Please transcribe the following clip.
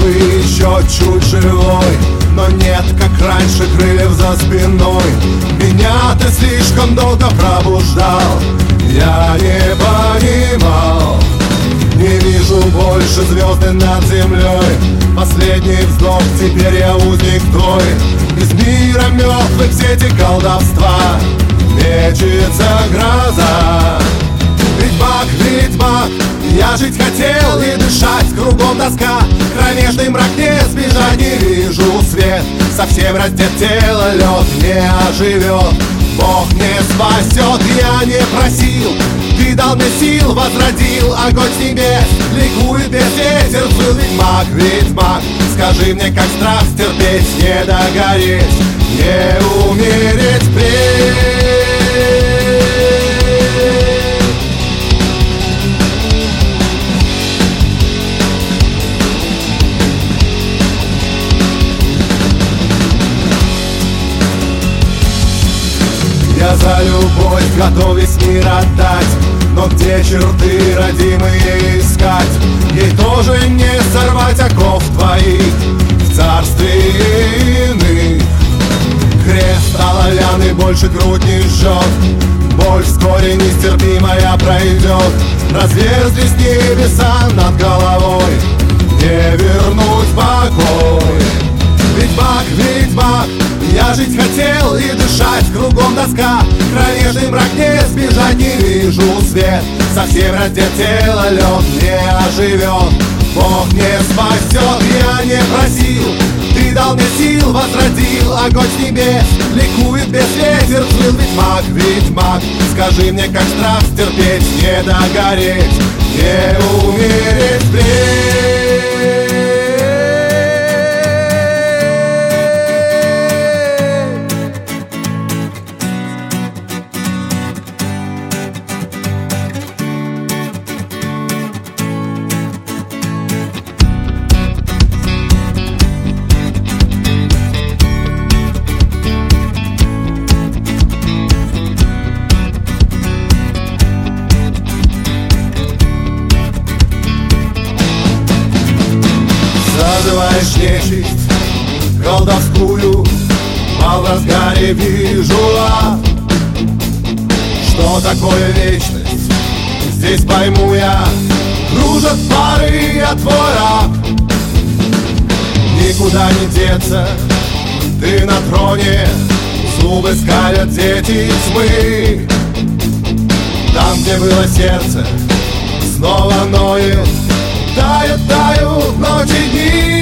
бы еще чуть живой, но нет, как раньше, крыльев за спиной. Меня ты слишком долго пробуждал, я не понимал. Не вижу больше звезды над землей, последний вздох, теперь я узник твой. Из мира мертвых сети колдовства мечется гроза. Ведьмак, я жить хотел и дышать, кругом тоска, кромешный мрак, не сбежать, не вижу свет, совсем раздет тело, лед не оживет, Бог не спасет, я не просил, ты дал мне сил, возродил огонь с небес, ликует без ветер, взвыл ведьмак, скажи мне, как страх стерпеть, не догореть, не умереть впредь. Я за любовь готов весь мир отдать, но где черты родимые искать? Ей тоже не сорвать оков твоих в царстве иных. Крест оловянный больше грудь не жжет, боль вскоре нестерпимая пройдет. Разверзлись небеса над головой, не вернуть покой. Ведьмак, я жить хотел и дышать, кругом тоска, кромешный мрак, не сбежать, не вижу свет, совсем раздет тело, лед не оживет, Бог не спасет, я не просил, ты дал мне сил, возродил огонь с небес, ликует без ветер, взвыл ведьмак, скажи мне, как страх стерпеть, не догореть, не умереть впредь. Зазываешь нечисть колдовскую, а в разгаре вижу ад. Что такое вечность? Здесь пойму я, кружат пары, я твой раб. Никуда не деться, ты на троне, зубы скалят дети тьмы. Там, где было сердце, снова ноет, тают ночи, дни.